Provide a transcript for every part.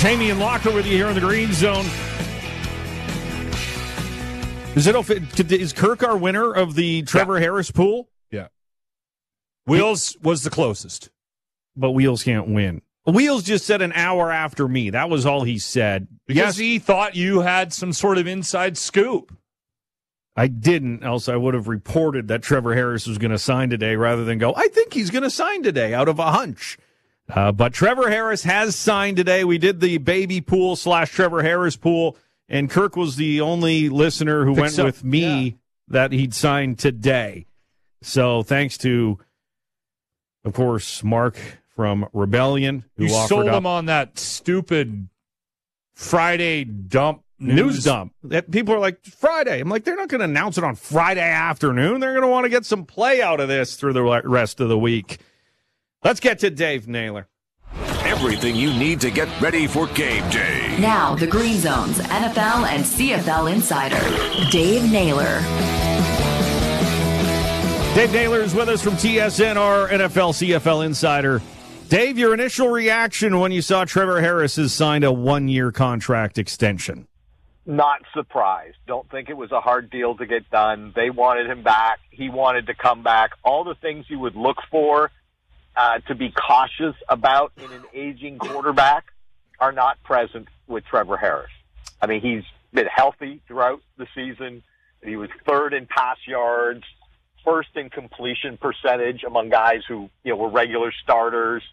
Jamie and Locker with you here in the Green Zone. Is Kirk our winner of the Trevor Harris pool? Yeah. Wheels was the closest. But Wheels can't win. Wheels just said an hour after me. That was all he said. Because he thought you had some sort of inside scoop. I didn't, else I would have reported that Trevor Harris was going to sign today rather than go, I think he's going to sign today out of a hunch. But Trevor Harris has signed today. We did the baby pool / Trevor Harris pool, and Kirk was the only listener who went with me that he'd signed today. So thanks to, of course, Mark from Rebellion, who you offered sold up him on that stupid Friday dump news dump. People are like, Friday. I'm like, they're not going to announce it on Friday afternoon. They're going to want to get some play out of this through the rest of the week. Let's get to Dave Naylor. Everything you need to get ready for game day. Now, the Green Zone's NFL and CFL insider, Dave Naylor. Dave Naylor is with us from TSN, our NFL CFL insider. Dave, your initial reaction when you saw Trevor Harris has signed a one-year contract extension? Not surprised. Don't think it was a hard deal to get done. They wanted him back. He wanted to come back. All the things you would look for to be cautious about in an aging quarterback are not present with Trevor Harris. I mean, he's been healthy throughout the season. He was third in pass yards, first in completion percentage among guys who, were regular starters.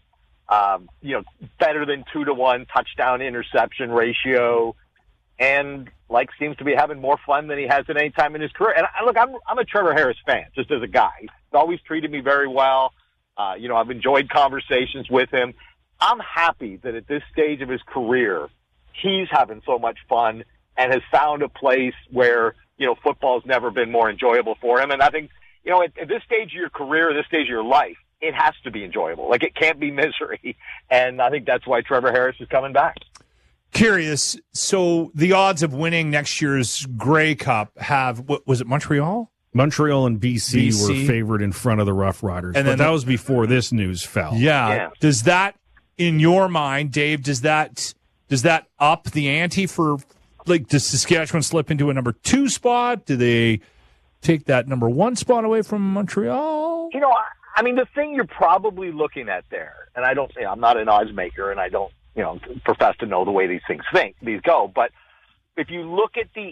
Better than 2-to-1 touchdown interception ratio, and seems to be having more fun than he has at any time in his career. And look, I'm a Trevor Harris fan, just as a guy. He's always treated me very well. I've enjoyed conversations with him. I'm happy that at this stage of his career, he's having so much fun and has found a place where, football's never been more enjoyable for him. And I think, at this stage of your career, this stage of your life, it has to be enjoyable. It can't be misery. And I think that's why Trevor Harris is coming back. Curious, so the odds of winning next year's Grey Cup have, was it Montreal? Montreal and BC were favored in front of the Rough Riders, and then that was before this news fell. Yeah. Does that, in your mind, Dave, does that up the ante for, does Saskatchewan slip into a number 2 spot? Do they take that number 1 spot away from Montreal? The thing you're probably looking at there, and I'm not an odds maker, and I don't, profess to know the way these go, but if you look at the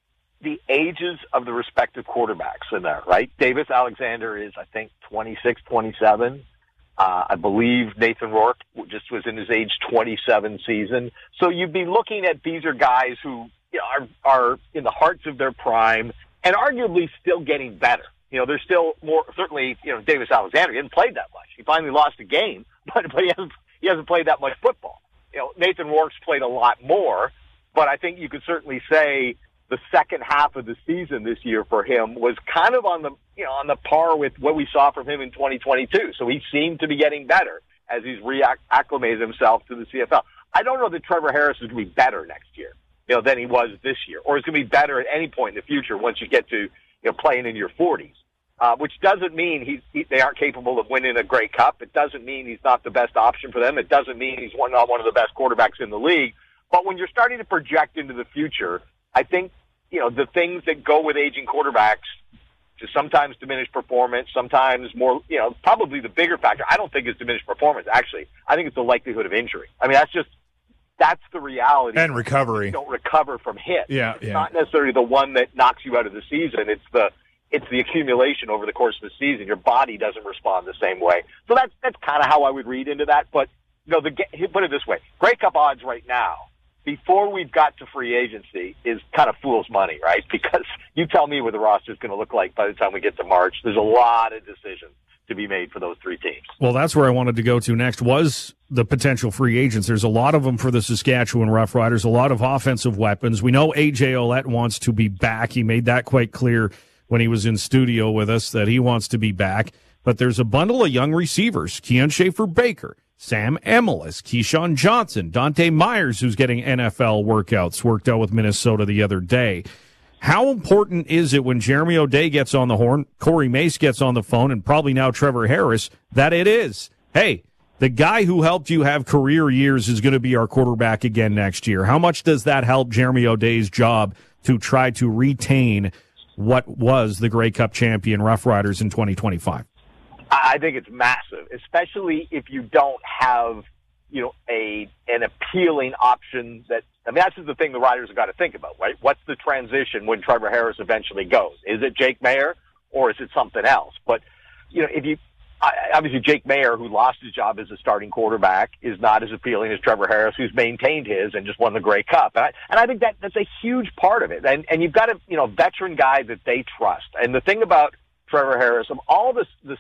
ages of the respective quarterbacks in there, right? Davis Alexander is, I think, 26, 27. I believe Nathan Rourke just was in his age 27 season. So you'd be looking at, these are guys who are in the hearts of their prime and arguably still getting better. They're still more, certainly, Davis Alexander, he hasn't played that much. He finally lost a game, but he hasn't played that much football. Nathan Rourke's played a lot more, but I think you could certainly say the second half of the season this year for him was kind of on the par with what we saw from him in 2022. So he seemed to be getting better as he's reacclimated himself to the CFL. I don't know that Trevor Harris is going to be better next year, than he was this year, or is going to be better at any point in the future once you get to, playing in your 40s. Which doesn't mean they aren't capable of winning a Grey Cup. It doesn't mean he's not the best option for them. It doesn't mean he's not one of the best quarterbacks in the league. But when you're starting to project into the future, I think, the things that go with aging quarterbacks to sometimes diminish performance, sometimes more, probably the bigger factor, I don't think it's diminished performance, actually. I think it's the likelihood of injury. I mean, that's the reality. And recovery. You don't recover from hits. Yeah, it's not necessarily the one that knocks you out of the season. It's the accumulation over the course of the season. Your body doesn't respond the same way. So that's kind of how I would read into that. But, put it this way. Grey Cup odds right now, before we've got to free agency, is kind of fool's money, right? Because you tell me what the roster is going to look like by the time we get to March. There's a lot of decisions to be made for those 3 teams. Well, that's where I wanted to go to next, was the potential free agents. There's a lot of them for the Saskatchewan Roughriders, a lot of offensive weapons. We know A.J. Ouellette wants to be back. He made that quite clear when he was in studio with us that he wants to be back. But there's a bundle of young receivers, Keon Schaefer-Baker, Sam Emilus, Keyshawn Johnson, Dante Myers, who's getting NFL workouts, worked out with Minnesota the other day. How important is it when Jeremy O'Day gets on the horn, Corey Mace gets on the phone, and probably now Trevor Harris, that it is, hey, the guy who helped you have career years is going to be our quarterback again next year. How much does that help Jeremy O'Day's job to try to retain what was the Grey Cup champion Rough Riders in 2025? I think it's massive, especially if you don't have, an appealing option that, that's just the thing the Riders have got to think about, right? What's the transition when Trevor Harris eventually goes? Is it Jake Maier or is it something else? But, obviously Jake Maier, who lost his job as a starting quarterback, is not as appealing as Trevor Harris, who's maintained his and just won the Grey Cup. And I think that's a huge part of it. And you've got a, veteran guy that they trust. And the thing about Trevor Harris, of all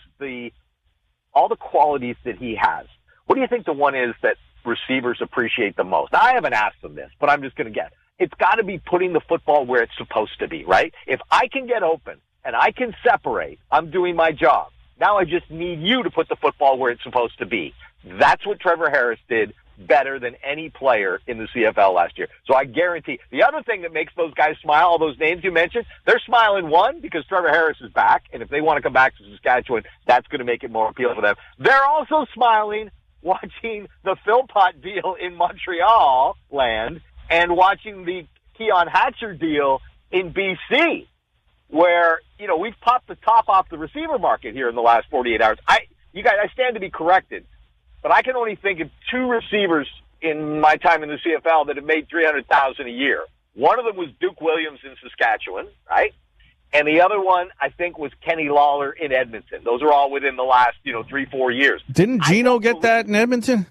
all the qualities that he has, what do you think the one is that receivers appreciate the most? Now, I haven't asked them this, but I'm just going to guess. It's got to be putting the football where it's supposed to be, right? If I can get open and I can separate, I'm doing my job. Now I just need you to put the football where it's supposed to be. That's what Trevor Harris did better than any player in the CFL last year. So I guarantee. The other thing that makes those guys smile, all those names you mentioned, they're smiling, one, because Trevor Harris is back, and if they want to come back to Saskatchewan, that's going to make it more appealing for them. They're also smiling watching the Philpott deal in Montreal land and watching the Keon Hatcher deal in BC, where, we've popped the top off the receiver market here in the last 48 hours. I stand to be corrected, but I can only think of two receivers in my time in the CFL that have made $300,000 a year. One of them was Duke Williams in Saskatchewan, right? And the other one, I think, was Kenny Lawler in Edmonton. Those are all within the last, 3-4 years. Didn't Gino get that in Edmonton?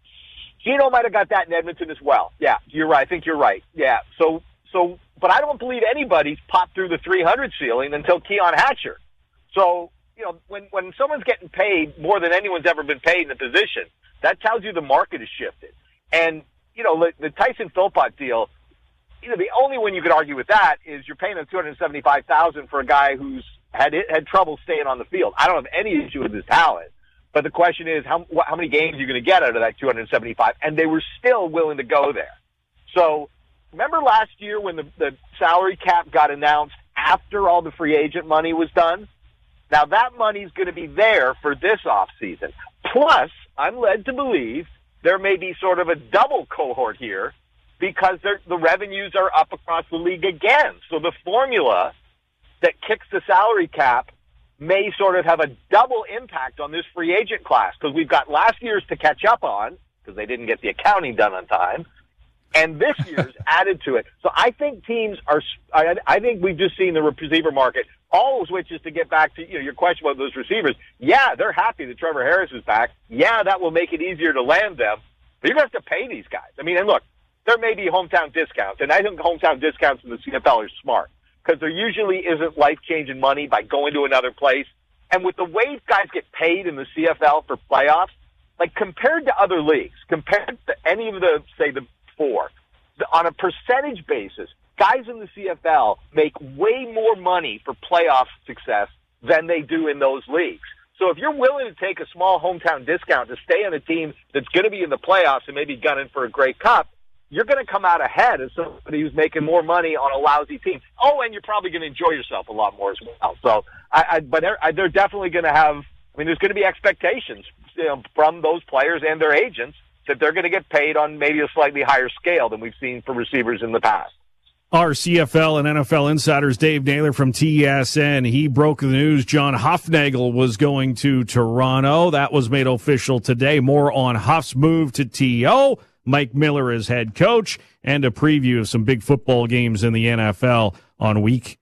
Gino might have got that in Edmonton as well. Yeah, you're right. I think you're right. Yeah. So, but I don't believe anybody's popped through the 300 ceiling until Keon Hatcher. So, when someone's getting paid more than anyone's ever been paid in a position, that tells you the market has shifted. And, the Tyson Philpott deal, the only one you could argue with that is you're paying him $275,000 for a guy who's had trouble staying on the field. I don't have any issue with his talent, but the question is how many games are you going to get out of that $275? And they were still willing to go there. So remember last year when the salary cap got announced after all the free agent money was done? Now that money's going to be there for this offseason. Plus, I'm led to believe there may be sort of a double cohort here, because the revenues are up across the league again. So the formula that kicks the salary cap may sort of have a double impact on this free agent class, because we've got last year's to catch up on, because they didn't get the accounting done on time, and this year's added to it. So I think teams are – I think we've just seen the receiver market, all of which is to get back to your question about those receivers. Yeah, they're happy that Trevor Harris is back. Yeah, that will make it easier to land them. But you're going to have to pay these guys. I mean, and look, there may be hometown discounts, and I think hometown discounts in the CFL are smart, because there usually isn't life-changing money by going to another place. And with the way guys get paid in the CFL for playoffs, like compared to other leagues, compared to any of the, say, the four, on a percentage basis, guys in the CFL make way more money for playoff success than they do in those leagues. So if you're willing to take a small hometown discount to stay on a team that's going to be in the playoffs and maybe gunning for a Grey Cup, you're going to come out ahead as somebody who's making more money on a lousy team. Oh, and you're probably going to enjoy yourself a lot more as well. So, but they're definitely going to have. I mean, there's going to be expectations from those players and their agents that they're going to get paid on maybe a slightly higher scale than we've seen for receivers in the past. Our CFL and NFL insiders, Dave Naylor from TSN, he broke the news John Hufnagel was going to Toronto. That was made official today. More on Huff's move to TO. Mike Miller as head coach, and a preview of some big football games in the NFL on Week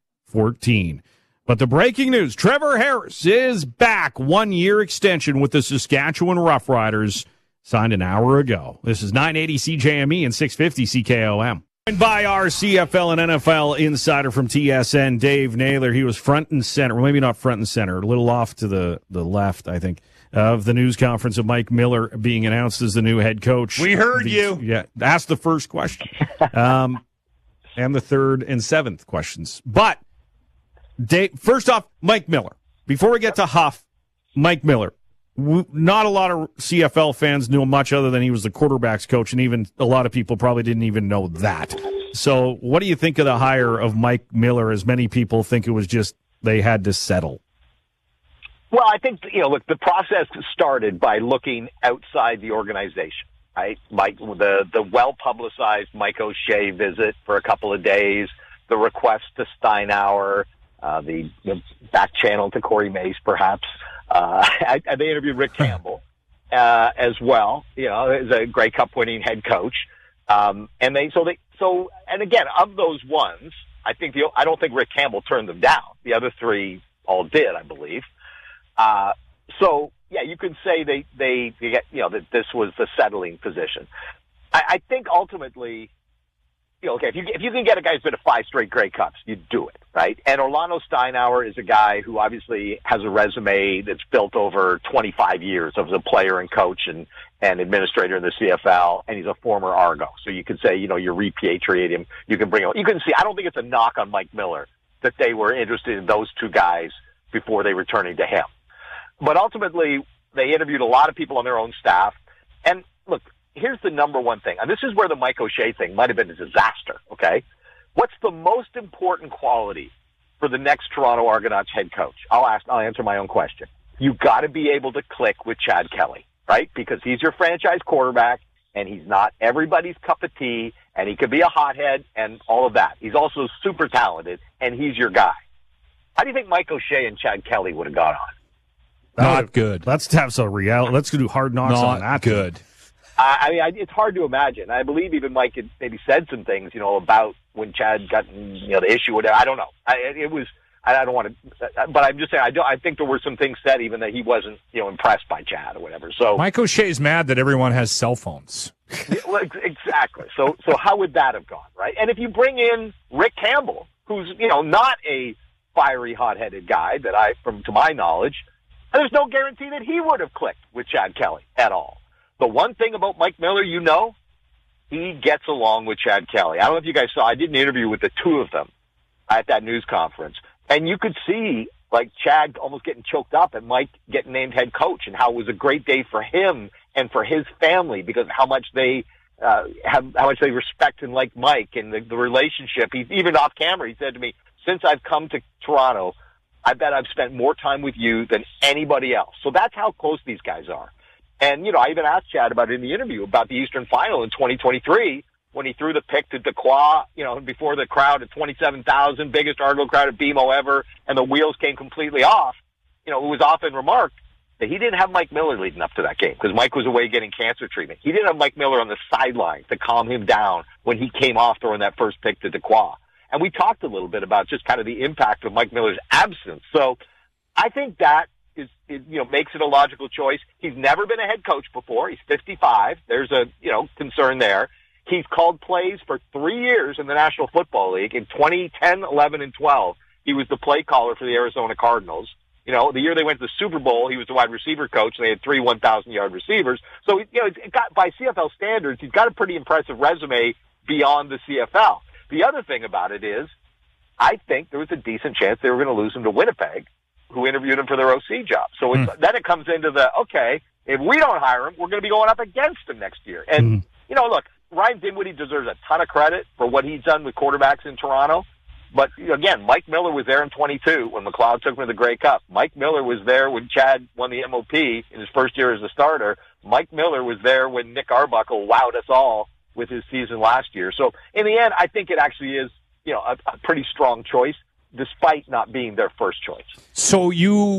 14. But the breaking news, Trevor Harris is back. 1-year extension with the Saskatchewan Roughriders, signed an hour ago. This is 980 CJME and 650 CKOM. And by our CFL and NFL insider from TSN, Dave Naylor. He was front and center, well, maybe not front and center, a little off to the left, I think, of the news conference of Mike Miller being announced as the new head coach. We heard you. Yeah, ask the first question. And the third and seventh questions. But, Dave, first off, Mike Miller. Before we get to Huff, Mike Miller. Not a lot of CFL fans knew much other than he was the quarterback's coach, and even a lot of people probably didn't even know that. So what do you think of the hire of Mike Miller, as many people think it was just they had to settle? Well, I think, look, the process started by looking outside the organization, right? The well-publicized Mike O'Shea visit for a couple of days, the request to Steinauer, the back channel to Corey Mace, perhaps. They interviewed Rick Campbell as well, as a Grey Cup winning head coach. And again, of those ones, I don't think Rick Campbell turned them down. The other three all did, I believe. You can say they get, that this was the settling position. I think ultimately, okay, if you can get a guy who's been to 5 straight Grey Cups, you do it, right? And Orlando Steinauer is a guy who obviously has a resume that's built over 25 years as a player and coach and administrator in the CFL, and he's a former Argo. So you could say, you repatriate him. You can bring him. You can see, I don't think it's a knock on Mike Miller that they were interested in those two guys before they returning to him. But ultimately, they interviewed a lot of people on their own staff. And look, here's the number one thing. And this is where the Mike O'Shea thing might have been a disaster, okay? What's the most important quality for the next Toronto Argonauts head coach? I'll answer my own question. You've got to be able to click with Chad Kelly, right? Because he's your franchise quarterback, and he's not everybody's cup of tea, and he could be a hothead and all of that. He's also super talented, and he's your guy. How do you think Mike O'Shea and Chad Kelly would have got on? Not good. Let's have some reality. Let's do hard knocks on that. Not good. It's hard to imagine. I believe even Mike had maybe said some things, about when Chad got, the issue. Whatever. I don't know. I don't want to, but I'm just saying. I think there were some things said even that he wasn't, impressed by Chad or whatever. So Mike O'Shea's mad that everyone has cell phones. Well, exactly. So how would that have gone, right? And if you bring in Rick Campbell, who's not a fiery, hot-headed guy to my knowledge, there's no guarantee that he would have clicked with Chad Kelly at all. The one thing about Mike Miller, he gets along with Chad Kelly. I don't know if you guys saw, I did an interview with the two of them at that news conference. And you could see, Chad almost getting choked up at Mike getting named head coach and how it was a great day for him and for his family because of how much they respect and like Mike and the relationship. Even off camera, he said to me, since I've come to Toronto, I bet I've spent more time with you than anybody else. So that's how close these guys are. And, I even asked Chad about it in the interview about the Eastern Final in 2023 when he threw the pick to Dequoy, before the crowd at 27,000, biggest Argo crowd at BMO ever, and the wheels came completely off. It was often remarked that he didn't have Mike Miller leading up to that game because Mike was away getting cancer treatment. He didn't have Mike Miller on the sidelines to calm him down when he came off throwing that first pick to Dequoy. And we talked a little bit about just kind of the impact of Mike Miller's absence. So I think that makes it a logical choice. He's never been a head coach before. He's 55. There's a, concern there. He's called plays for 3 years in the National Football League. In 2010, 11, and 12, he was the play caller for the Arizona Cardinals. The year they went to the Super Bowl, he was the wide receiver coach, and they had 3 1,000-yard receivers. So, it got, by CFL standards, he's got a pretty impressive resume beyond the CFL. The other thing about it is, I think there was a decent chance they were going to lose him to Winnipeg, who interviewed him for their OC job. So then it comes into if we don't hire him, we're going to be going up against him next year. And, look, Ryan Dinwiddie deserves a ton of credit for what he's done with quarterbacks in Toronto. But, again, Mike Miller was there in 22 when McLeod took him to the Grey Cup. Mike Miller was there when Chad won the MOP in his first year as a starter. Mike Miller was there when Nick Arbuckle wowed us all with his season last year. So, in the end, I think it actually is, a pretty strong choice, despite not being their first choice. So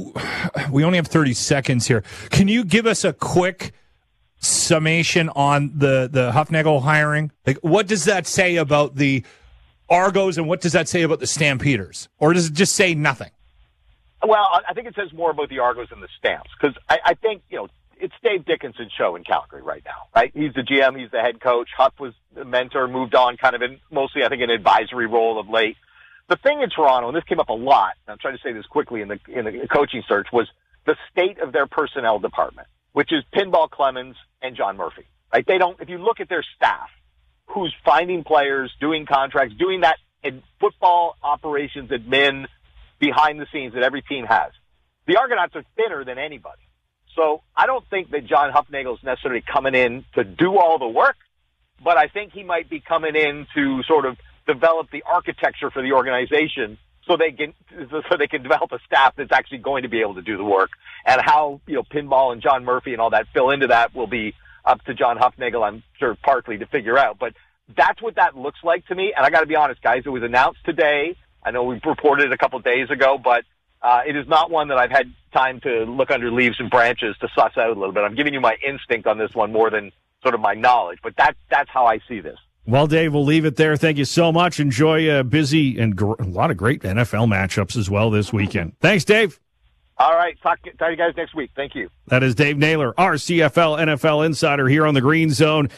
we only have 30 seconds here. Can you give us a quick summation on the Hufnagel hiring? What does that say about the Argos and what does that say about the Stampeders? Or does it just say nothing? Well, I think it says more about the Argos and the Stamps because I think, it's Dave Dickinson's show in Calgary right now, right? He's the GM, he's the head coach. Huff was the mentor, moved on kind of in mostly, I think, an advisory role of late. The thing in Toronto, and this came up a lot, and I'm trying to say this quickly in the coaching search, was the state of their personnel department, which is Pinball Clemens and John Murphy. Right? If you look at their staff, who's finding players, doing contracts, doing that in football operations admin behind the scenes that every team has. The Argonauts are thinner than anybody. So I don't think that John Hufnagel is necessarily coming in to do all the work, but I think he might be coming in to sort of develop the architecture for the organization so they can develop a staff that's actually going to be able to do the work. And how, Pinball and John Murphy and all that fill into that will be up to John Hufnagel, I'm sure, partly to figure out. But that's what that looks like to me. And I got to be honest, guys, it was announced today. I know we reported it a couple of days ago, but it is not one that I've had time to look under leaves and branches to suss out a little bit. I'm giving you my instinct on this one more than sort of my knowledge, but that's how I see this. Well, Dave, we'll leave it there. Thank you so much. Enjoy a busy and a lot of great NFL matchups as well this weekend. Thanks, Dave. All right. Talk to you guys next week. Thank you. That is Dave Naylor, our CFL NFL insider here on the Green Zone.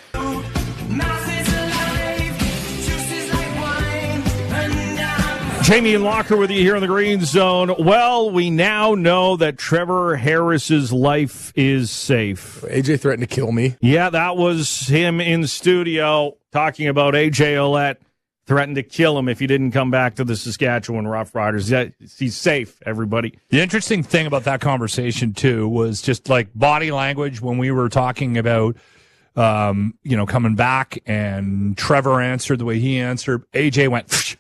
Jamie and Locker with you here on the Green Zone. Well, we now know that Trevor Harris's life is safe. AJ threatened to kill me. Yeah, that was him in studio talking about AJ Ouellette threatened to kill him if he didn't come back to the Saskatchewan Roughriders. Yeah, he's safe, everybody. The interesting thing about that conversation, too, was just like body language when we were talking about, coming back, and Trevor answered the way he answered. AJ went...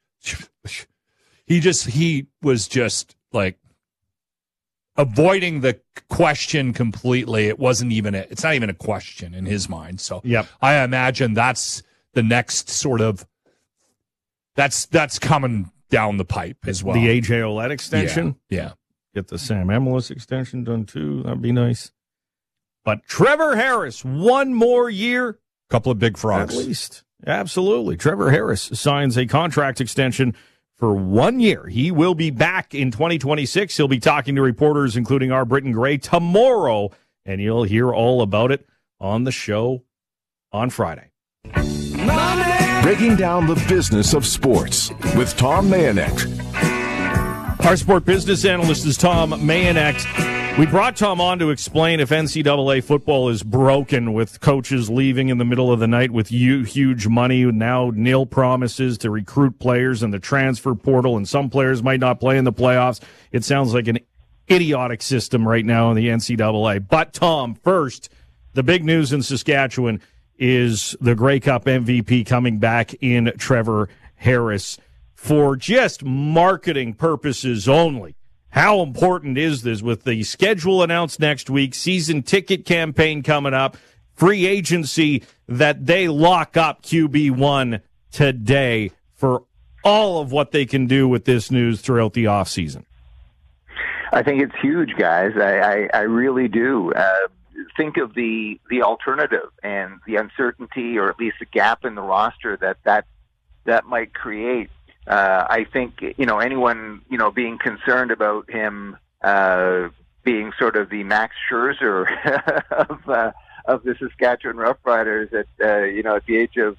He was just like avoiding the question completely. It's not even a question in his mind. So yep. I imagine that's the next sort of, that's coming down the pipe as well. The AJ Ouellette extension. Yeah. Get the Sam Emilus extension done too. That'd be nice. But Trevor Harris, one more year. Couple of big frogs. At least. Absolutely. Trevor Harris signs a contract extension for 1 year. He will be back in 2026. He'll be talking to reporters, including our Britton Gray, tomorrow, and you'll hear all about it on the show on Friday. Breaking down the business of sports with Tom Mayenknecht. Our sport business analyst is Tom Mayenknecht. We brought Tom on to explain if NCAA football is broken with coaches leaving in the middle of the night with huge money, now nil promises to recruit players in the transfer portal, and some players might not play in the playoffs. It sounds like an idiotic system right now in the NCAA. But, Tom, first, the big news in Saskatchewan is the Grey Cup MVP coming back in Trevor Harris for just marketing purposes only. How important is this with the schedule announced next week, season ticket campaign coming up, free agency, that they lock up QB1 today for all of what they can do with this news throughout the offseason? I think it's huge, guys. I really do. Think of the alternative and the uncertainty, or at least the gap in the roster that might create. I think, anyone, being concerned about him being sort of the Max Scherzer of the Saskatchewan Roughriders at the age of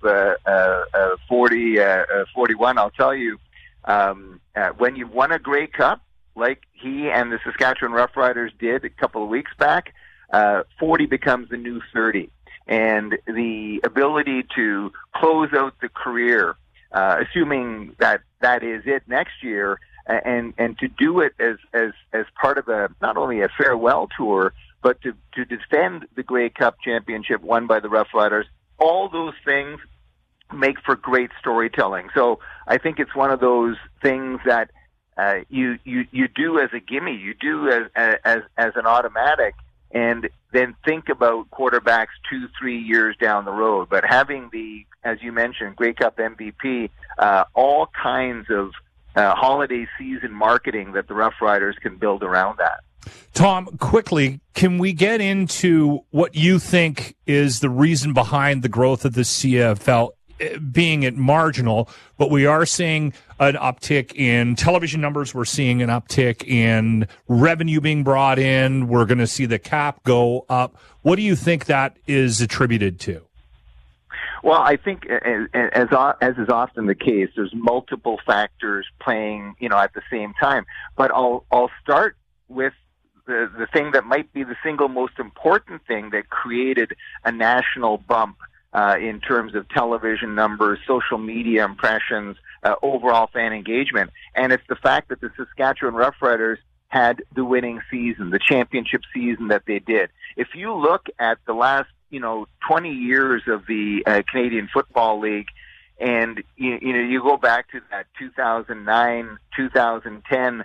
41, I'll tell you, when you've won a Grey Cup, like he and the Saskatchewan Roughriders did a couple of weeks back, 40 becomes the new 30. And the ability to close out the career, assuming that is it next year, and to do it as part of not only a farewell tour, but to defend the Grey Cup championship won by the Roughriders, all those things make for great storytelling. So I think it's one of those things that you do as a gimme, you do as an automatic, and then think about quarterbacks 2-3 years down the road. But having the, as you mentioned, Grey Cup MVP, all kinds of holiday season marketing that the Roughriders can build around that. Tom, quickly, can we get into what you think is the reason behind the growth of the CFL, being it marginal, but we are seeing an uptick in television numbers. We're seeing an uptick in revenue being brought in. We're going to see the cap go up. What do you think that is attributed to? Well, I think, as is often the case, there's multiple factors playing, at the same time. But I'll start with the thing that might be the single most important thing that created a national bump in terms of television numbers, social media impressions, overall fan engagement. And it's the fact that the Saskatchewan Roughriders had the winning season, the championship season that they did. If you look at the last 20 years of the Canadian Football League, And you go back to that 2009, 2010,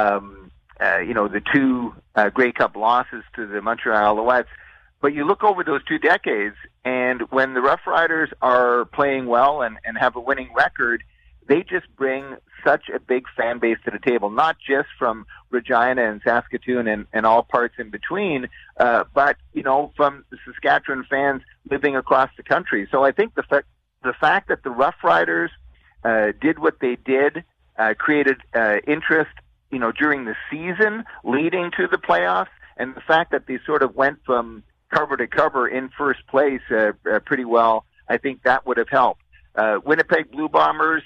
the two Grey Cup losses to the Montreal Alouettes. But you look over those 2 decades, and when the Rough Riders are playing well and have a winning record, they just bring such a big fan base to the table, not just from Regina and Saskatoon and all parts in between, but, from the Saskatchewan fans living across the country. So I think the fact that the Rough Riders did what they did, created interest, during the season leading to the playoffs, and the fact that they sort of went from cover to cover in first place pretty well, I think that would have helped. Winnipeg Blue Bombers,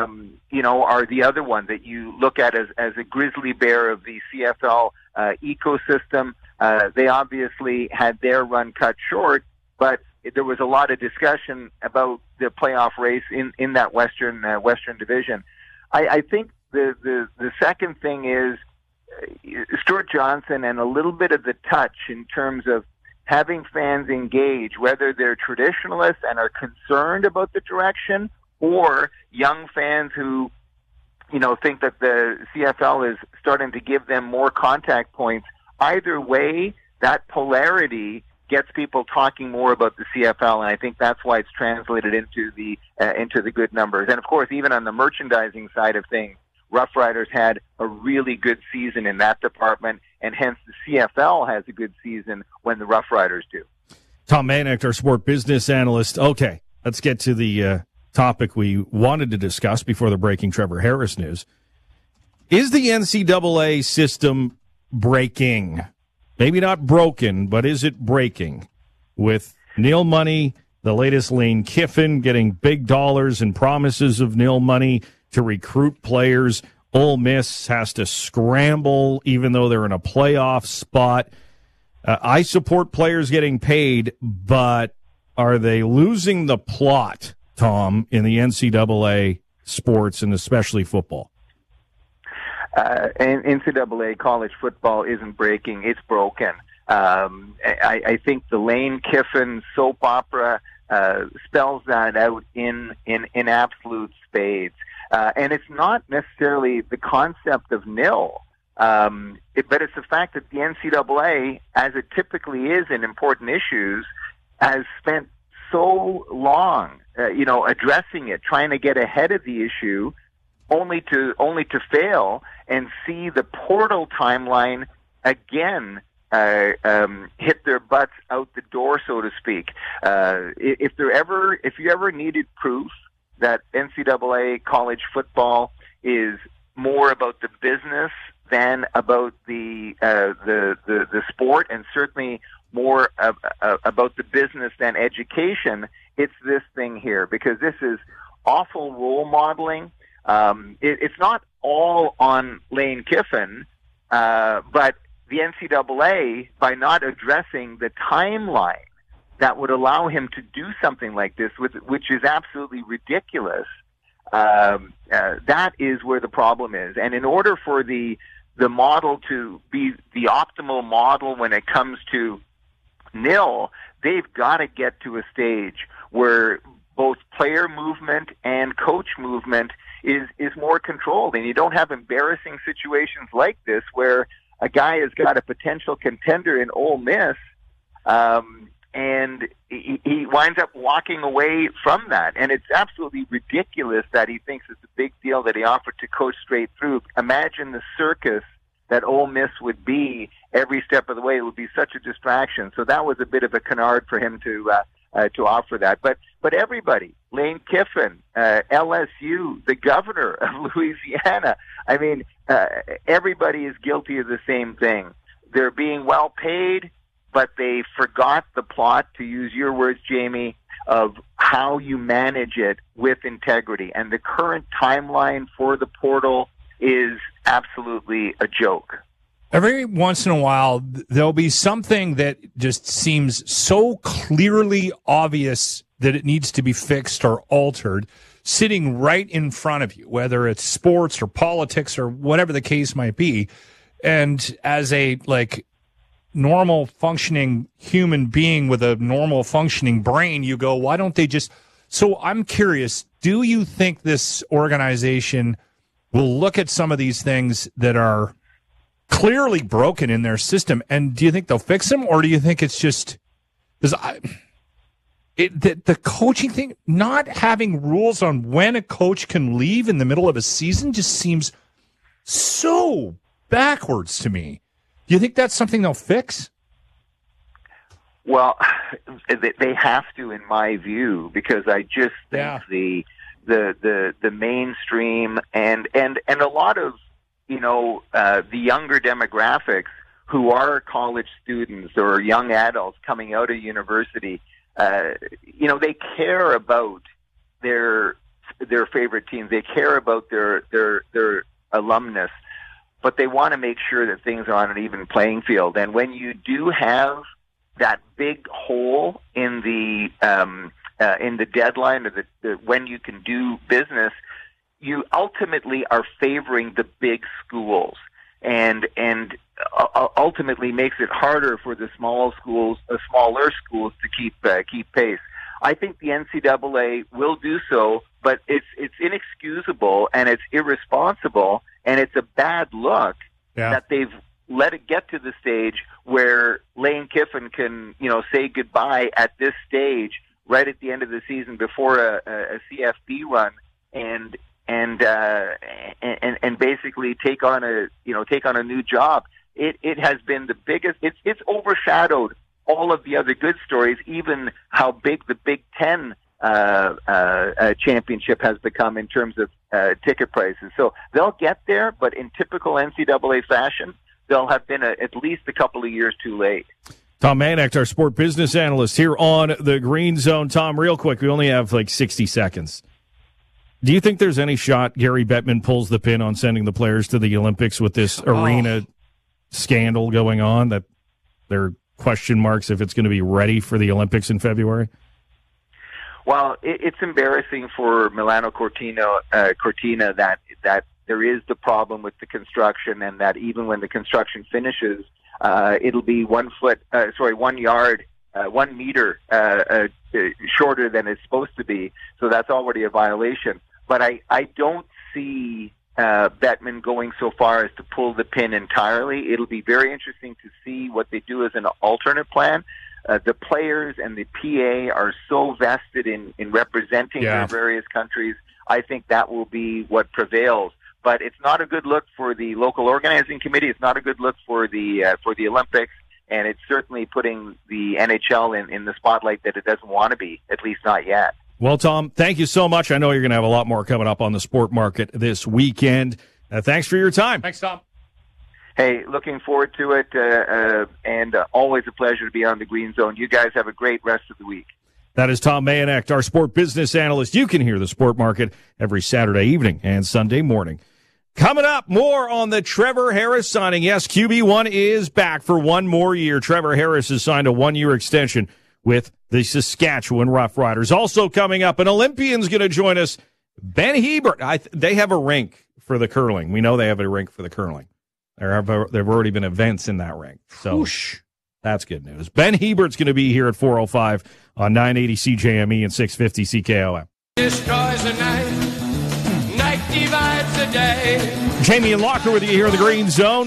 are the other one that you look at as a grizzly bear of the CFL ecosystem. They obviously had their run cut short, but there was a lot of discussion about the playoff race in that Western Division. I think the second thing is Stuart Johnson and a little bit of the touch in terms of having fans engage, whether they're traditionalists and are concerned about the direction, or young fans who, think that the CFL is starting to give them more contact points. Either way, that polarity gets people talking more about the CFL, and I think that's why it's translated into the good numbers. And of course, even on the merchandising side of things, Rough Riders had a really good season in that department, and hence the CFL has a good season when the Rough Riders do. Tom Manek, our sport business analyst. Okay, let's get to the topic we wanted to discuss before the breaking Trevor Harris news. Is the NCAA system breaking? Maybe not broken, but is it breaking? With nil money, the latest Lane Kiffin getting big dollars and promises of nil money to recruit players. Ole Miss has to scramble even though they're in a playoff spot. I support players getting paid, but are they losing the plot, Tom, in the NCAA sports and especially football? And NCAA college football isn't breaking, it's broken. I think the Lane Kiffin soap opera spells that out in absolute spades. And it's not necessarily the concept of nil, but it's the fact that the NCAA, as it typically is in important issues, has spent so long, addressing it, trying to get ahead of the issue, only to fail and see the portal timeline again hit their butts out the door, so to speak. If you ever needed proof that NCAA college football is more about the business than about the sport, and certainly more about the business than education, it's this thing here, because this is awful role modeling. It's not all on Lane Kiffin, but the NCAA, by not addressing the timeline that would allow him to do something like this, which is absolutely ridiculous, that is where the problem is. And in order for the model to be the optimal model when it comes to nil, they've got to get to a stage where both player movement and coach movement is more controlled, and you don't have embarrassing situations like this where a guy has got a potential contender in Ole Miss, and he winds up walking away from that. And it's absolutely ridiculous that he thinks it's a big deal that he offered to coach straight through. Imagine the circus that Ole Miss would be every step of the way. It would be such a distraction. So that was a bit of a canard for him to offer that. But everybody, Lane Kiffin, LSU, the governor of Louisiana, I mean, everybody is guilty of the same thing. They're being well paid, but they forgot the plot, to use your words, Jamie, of how you manage it with integrity. And the current timeline for the portal is absolutely a joke. Every once in a while, there'll be something that just seems so clearly obvious that it needs to be fixed or altered, sitting right in front of you, whether it's sports or politics or whatever the case might be. And as a normal functioning human being with a normal functioning brain, you go, why don't they just So I'm curious, do you think this organization will look at some of these things that are clearly broken in their system, and do you think they'll fix them, or do you think it's just the coaching thing, not having rules on when a coach can leave in the middle of a season just seems so backwards to me. Do you think that's something they'll fix? Well, they have to, in my view, because I just think the mainstream and a lot of the younger demographics who are college students or young adults coming out of university, they care about their favorite teams. They care about their alumnus, but they want to make sure that things are on an even playing field. And when you do have that big hole in the deadline or the when you can do business, you ultimately are favoring the big schools, and ultimately makes it harder for the smaller schools to keep pace. I think the NCAA will do so, but it's inexcusable and it's irresponsible and it's a bad look that they've let it get to the stage where Lane Kiffin can, say goodbye at this stage, right at the end of the season before a CFB run, and basically take on a new job. It has been the biggest. It's overshadowed all of the other good stories, even how big the Big Ten championship has become in terms of ticket prices. So they'll get there, but in typical NCAA fashion, they'll have been at least a couple of years too late. Tom Manek, our sport business analyst here on the Green Zone. Tom, real quick, we only have like 60 seconds. Do you think there's any shot Gary Bettman pulls the pin on sending the players to the Olympics with this arena scandal going on, that there are question marks if it's going to be ready for the Olympics in February? Well, it's embarrassing for Milano Cortina that there is the problem with the construction, and that even when the construction finishes, it'll be 1 meter shorter than it's supposed to be. So that's already a violation. But I don't see Bettman going so far as to pull the pin entirely. It'll be very interesting to see what they do as an alternate plan. The players and the PA are so vested in representing their various countries. I think that will be what prevails. But it's not a good look for the local organizing committee. It's not a good look for the Olympics, and it's certainly putting the NHL in the spotlight that it doesn't want to be, at least not yet. Well, Tom, thank you so much. I know you're going to have a lot more coming up on the sport market this weekend. Thanks for your time. Thanks, Tom. Hey, looking forward to it, and always a pleasure to be on the Green Zone. You guys have a great rest of the week. That is Tom Manek, our sport business analyst. You can hear the sport market every Saturday evening and Sunday morning. Coming up, more on the Trevor Harris signing. Yes, QB1 is back for one more year. Trevor Harris has signed a one-year extension with the Saskatchewan Roughriders. Also coming up, an Olympian's going to join us, Ben Hebert. They have a rink for the curling. We know they have a rink for the curling. There have already been events in that rink. So Whoosh. That's good news. Ben Hebert's going to be here at 4:05 on 980 CJME and 650 CKOM. Destroys the night divides the day. Jamie and Locker with you here in the Green Zone.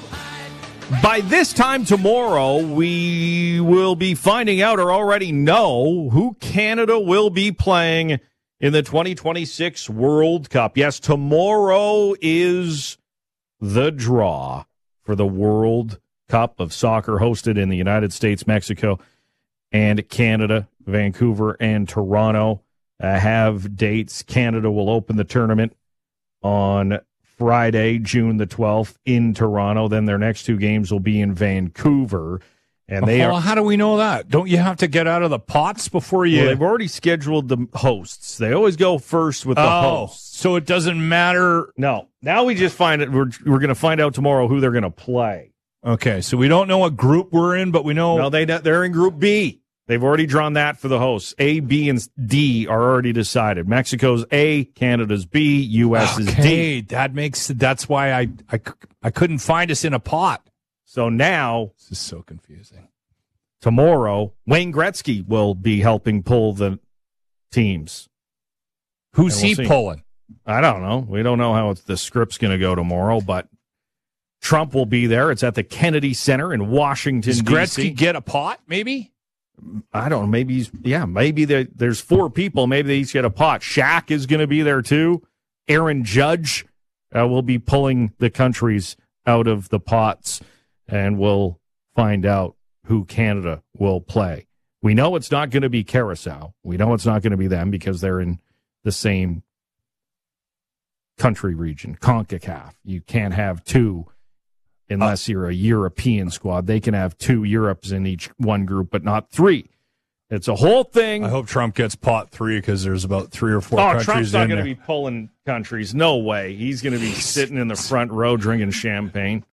By this time tomorrow, we will be finding out or already know who Canada will be playing in the 2026 World Cup. Yes, tomorrow is the draw for the World Cup of Soccer hosted in the United States, Mexico, and Canada. Vancouver and Toronto have dates. Canada will open the tournament on Friday, June the 12th in Toronto. Then their next two games will be in Vancouver. And they are. How do we know that? Don't you have to get out of the pots before you? Well, they've already scheduled the hosts. They always go first with the hosts. So it doesn't matter. No. Now we just find it. We're going to find out tomorrow who they're going to play. Okay, so we don't know what group we're in, but we know. No, they're in Group B. They've already drawn that for the hosts. A, B, and D are already decided. Mexico's A, Canada's B, U.S. is D. That's why I couldn't find us in a pot. So now, this is so confusing. Tomorrow, Wayne Gretzky will be helping pull the teams. Who's And he we'll see. pulling? I don't know. We don't know how the script's going to go tomorrow, but Trump will be there. It's at the Kennedy Center in Washington, Does Gretzky D.C. get a pot, maybe? I don't know. Maybe there's 4 people. Maybe they each get a pot. Shaq is going to be there too. Aaron Judge will be pulling the countries out of the pots, and we'll find out who Canada will play. We know it's not going to be Curacao. We know it's not going to be them because they're in the same country region, CONCACAF. You can't have 2 unless you're a European squad. They can have 2 Europes in each one group, but not 3. It's a whole thing. I hope Trump gets pot 3 because there's about 3 or 4 countries Trump's not in going to there. be pulling countries. No way. He's going to be sitting in the front row drinking champagne.